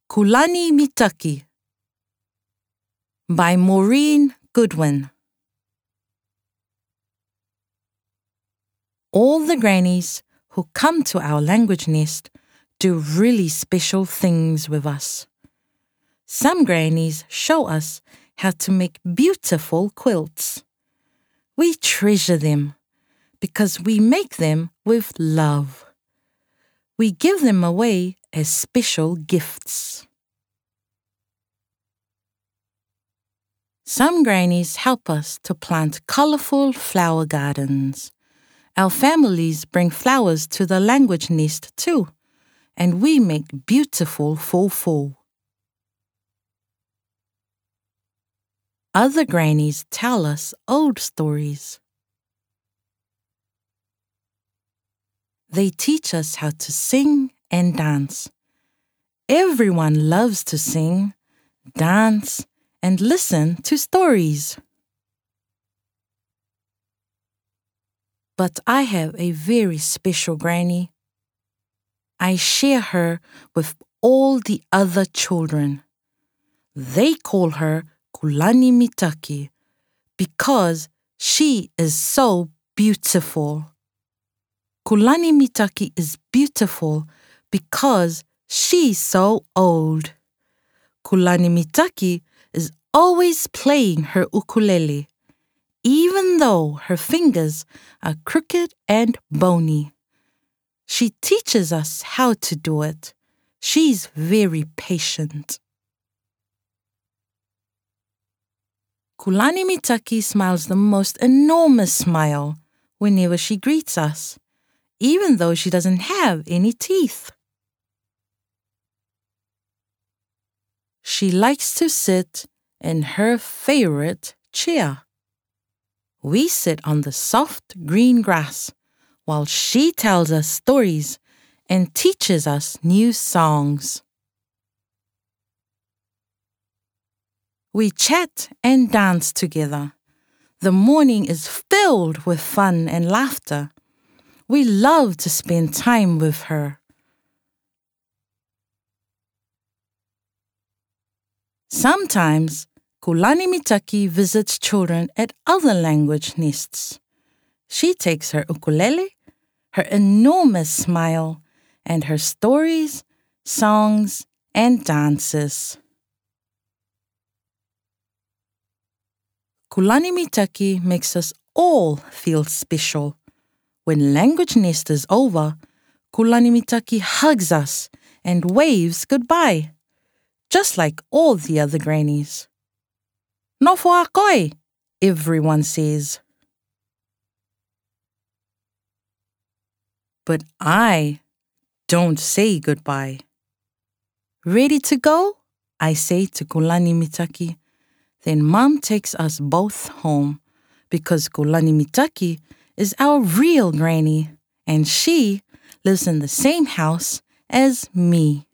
Kulani Mitaki by Maureen Goodwin. All the grannies who come to our language nest do really special things with us. Some grannies show us how to make beautiful quilts. We treasure them because we make them with love. We give them away as special gifts. Some grannies help us to plant colorful flower gardens. Our families bring flowers to the language nest too, and we make beautiful fufu. Other grannies tell us old stories. They teach us how to sing and dance. Everyone loves to sing, dance, and listen to stories. But I have a very special granny. I share her with all the other children. They call her Kulani Mitaki because she is so beautiful. Kulani Mitaki is beautiful because she's so old. Kulani Mitaki is always playing her ukulele, even though her fingers are crooked and bony. She teaches us how to do it. She's very patient. Kulani Mitaki smiles the most enormous smile whenever she greets us, even though she doesn't have any teeth. She likes to sit in her favorite chair. We sit on the soft green grass while she tells us stories and teaches us new songs. We chat and dance together. The morning is filled with fun and laughter. We love to spend time with her. Sometimes, Kulani Mitaki visits children at other language nests. She takes her ukulele, her enormous smile, and her stories, songs, and dances. Kulani Mitaki makes us all feel special. When language nest is over, Kulani Mitaki hugs us and waves goodbye, just like all the other grannies. Nofo akoi, everyone says. But I don't say goodbye. Ready to go? I say to Kulani Mitaki. Then Mom takes us both home because Kulani Mitaki is our real granny and she lives in the same house as me.